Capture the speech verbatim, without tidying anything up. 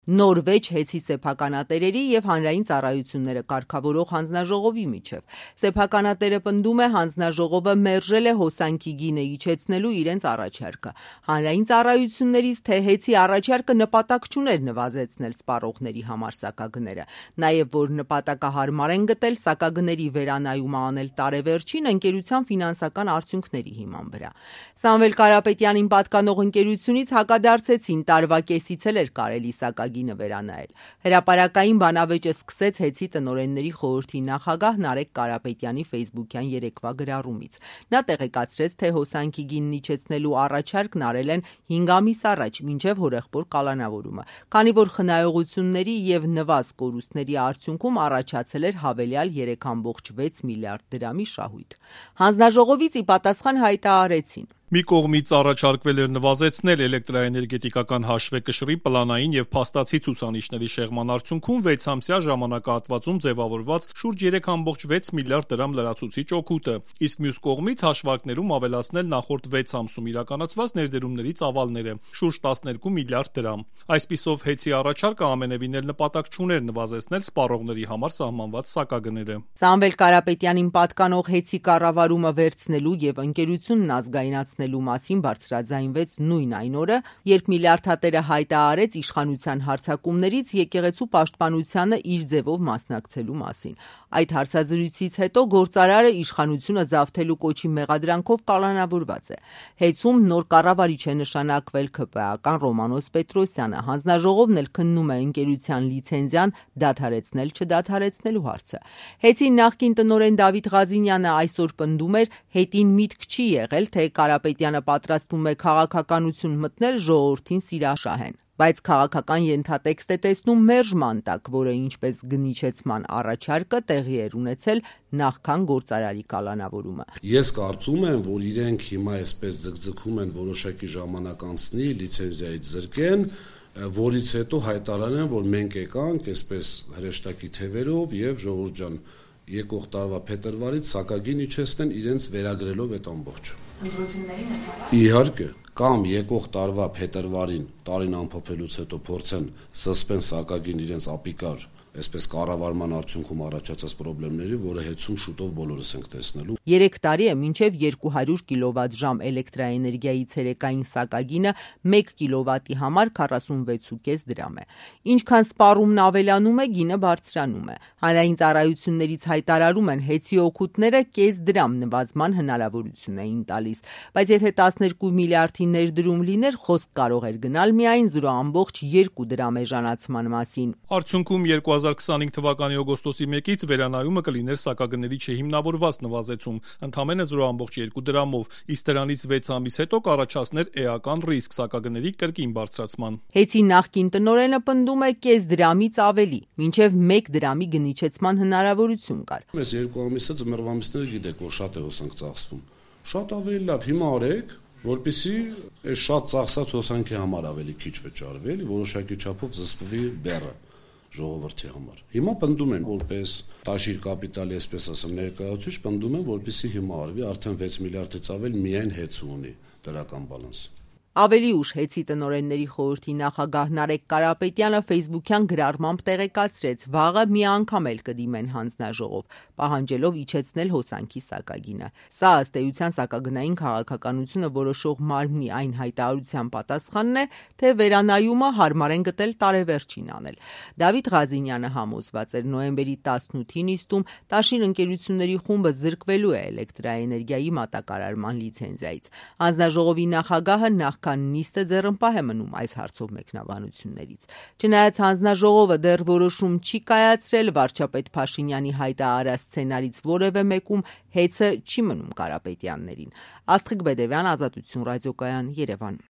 Նոր վեճ հեծի սեփականատերերի և հանրային ծառայությունները կարգավորող հանձնաժողովի միջև։ Սեփականատերը պնդում է, հանձնաժողովը մերժել է հոսանքի գինը իջեցնելու իրենց առաջարկը։ Հանրային ծառայություններից, թե հեծի առաջարկը նպատակ չուներ նվազեցնել սպառողների համար սակագները, նաև որ նպատակահարմար են գտել սակագների վերանայումը անել տարեվերջին ընկերության ֆինանսական արդյունքների հիման վրա։ Սամվել Կարապետյանին պատկանող ընկերությունից հակադարձեցին, տարվա կեսից էլ էր կարելի սակագինը վերանայել։ Հրապարակային բանավեճը սկսեց հեծի տնօրենների խորհրդի նախագահ Նարեկ Կարապետյանի ֆեյսբուքյան երեկվա գրառումից։ Նա տեղեկացրեց, թե հոսանքի գինն իջեցնելու առաջարկն արել են հինգ ամիս առաջ, մինչև հորեղբոր կալանավորումը, քանի որ խնայողությունների և նվազ կորուստների արդյունքում առաջացել էր հավելյալ երեք կόμկոմ վեց միլիարդ դրամի շահույթ։ Հանձնաժողովից ի պատասխան հայտարարեցին. Մի կողմից առաջարկվել էր նվազեցնել էլեկտրաէներգետիկական հաշվեկշռի պլանային և փաստացի ցուցանիշների շեղման արդյունքում վեցամսյա ժամանակահատվածում ձևավորված շուրջ երեք կόμկոմ վեց միլիարդ դրամ լրացուցիչ օգուտը, իսկ մյուս կողմից հաշվարկներում ավելացնել նախորդ վեց ամսում իրականացված ներդրումների ծավալները՝ շուրջ տասներկու միլիարդ դրամ։ Այսպիսով հեծի առաջարկը ամենևին էլ նպատակ չուներ նվազեցնել սպառողների համար սահմանված սակագները։ Սամվել Կարապետյանին պատկանող հեծի կառավարումը վերցնելու և ընկերությունն ազգայնացնելու մասին բարձրաձայնվեց նույն այն օրը, երբ միլիարդատերը հայտարարեց իշխանության հարձակումներից եկեղեցու պաշտպանությանը իր ձևով մասնակցելու մասին։ Այդ հարցազրույցից հետո գործարարը իշխանությունը զավթելու կոչի մեղադրանքով կալանավորված է։ Հեծում նոր կառավարիչ է նշանակվել ՔՊ-ական Ռոմանոս Պետրոսյանը։ Հանձնաժողովն էլ քննում է ընկերության լիցենզիան դադարեցնել-չդադարեցնելու հարցը։ Հեծի նախկին տնօրեն Դավիթ Ղազինյանը այսօր պնդում էր, հետին միտք չի եղել, թե Կարապետյանը պատրաստվում է քաղաքականություն մտնել ժողովրդին սիրաշահեն, բայց քաղաքական ենթատեքստ է տեսնում մերժման տակ, որը, ինչպես գնիչեցման առաջարկը, տեղի էր ունեցել նախքան գործարարի կալանավորումը։ Ես կարծում եմ, որ իրենք հիմա այսպես ձգձգում են որոշակի ժամանակ անցնի, լիցենզիայից զրկեն, որից հետո հայտարարեն, որ մենք եկանք այսպես հրեշտակի թևերով եւ ժողովուրդ ջան, եկող տարվա փետրվարից սակագին իջեցնեն իրենց վերագրելով այդ ամբողջը։ Ընտրություններին հետո։ Իհարկե, կամ եկող տարվա փետրվարին տարին ամփոփելուց հետո փորձեն սսպեն սակագին իրենց ապիկար այսպես կառավարման արդյունքում առաջացած խնդիրների, որը հեծում շուտով բոլորս ենք տեսնելու։ Երեք տարի է մինչև երկու հարյուր կիլովատ-ժամ էլեկտրաէներգիայի ցերեկային սակագինը մեկ կիլովատի համար քառասունվեց ու կես դրամ է։ Ինչքան սպառումն ավելանում է, գինը բարձրանում է։ Հանրային ծառայություններից հայտարարում են, հեծի օգուտները կես դրամ նվազման հնարավորություն էին տալիս, բայց եթե տասներկու միլիարդի ներդրում լիներ, խոսք կարող էր գնալ միայն զրո կόμկոմ երկու դրամ էժանացման մասին։ Արդյունքում երկու հազար քսանհինգ թվականի օգոստոսի մեկից վերանայումը կլիներ սակագների չհիմնավորված նվազեցում, ընդամենը զրո կόμկոմ երկու դրամով, իսկ դրանից վեց ամիս հետո կառաջացներ էական ռիսկ սակագների կրկին բարձրացման։ Հեծի նախկին տնօրենը պնդում է կես դրամից ավելի, մինչև մեկ դրամի գնիչեցման հնարավորություն կար։ Այս երկու ամիսը ձմեռվա ամիսները գիտեք, որ շատ է հոսանք ծախսվում։ Շատ ավելի լավ հիմա արեք, որպեսզի այս շատ ծախսած հոսանքի համար ավելի քիչ վճարվի, որոշակի չափով զսպվի բեռը ժողովրդի համար։ Հիմա պնդում են, որպես տաշիր կապիտալի, այսպես ասեմ, ներկայացուցիչ, պնդում են, որպեսզի հիմա արվի, արդեն վեց միլիարդից ավել միայն հեծը ունի դրական բալանս։ Ավելի ուշ հեծի տնօրենների խորհրդի նախագահ Նարեկ Կարապետյանը ֆեյսբուքյան գրառմամբ տեղեկացրեց, վաղը մի անգամ էլ կդիմեն հանձնաժողով, պահանջելով իջեցնել հոսանքի սակագինը։ Սա ըստ էության սակագնային քաղաքականությունը որոշող մարմնի այն հայտարարության պատասխանն է, թե վերանայումը հարմար են գտել տարեվերջին անել։ Դավիթ Ղազինյանը համոզված էր, նոյեմբերի տասնութի նիստում Տաշիր ընկերությունների խումբը զրկվելու է էլեկտրաէներգիայի մատակարարման լիցենզիայից։ Հանձնաժողովի նախագահը նախ քան նիստը ձեռնպահ է մնում այս հարցով մեկնաբանություններից։ Չնայած հանձնաժողովը դեռ որոշում չի կայացրել, վարչապետ Փաշինյանի հայտարարած սցենարից որևէ մեկում հեծը չի մնում Կարապետյաններին։ Աստղիկ Բեդևյան, Ազատություն ռադիոկայան, Երևան։